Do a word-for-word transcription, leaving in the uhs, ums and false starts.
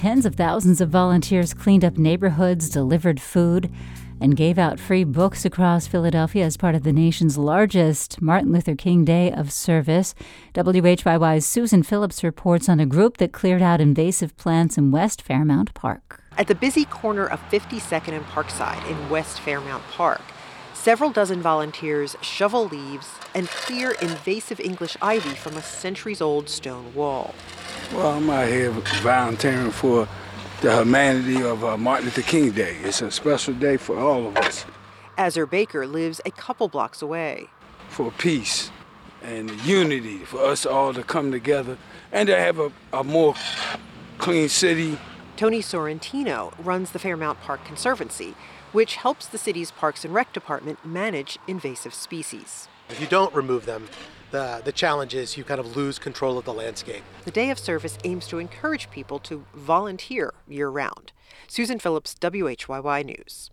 Tens of thousands of volunteers cleaned up neighborhoods, delivered food, and gave out free books across Philadelphia as part of the nation's largest Martin Luther King Day of Service. W H Y Y's Susan Phillips reports on a group that cleared out invasive plants in West Fairmount Park. At the busy corner of fifty-second and Parkside in West Fairmount Park, several dozen volunteers shovel leaves and clear invasive English ivy from a centuries-old stone wall. Well, I'm out here volunteering for the humanity of uh, Martin Luther King Day. It's a special day for all of us. Azur Baker lives a couple blocks away. For peace and unity, for us all to come together and to have a, a more clean city. Tony Sorrentino runs the Fairmount Park Conservancy, which helps the city's Parks and Rec department manage invasive species. If you don't remove them, the, the challenge is you kind of lose control of the landscape. The Day of Service aims to encourage people to volunteer year-round. Susan Phillips, W H Y Y News.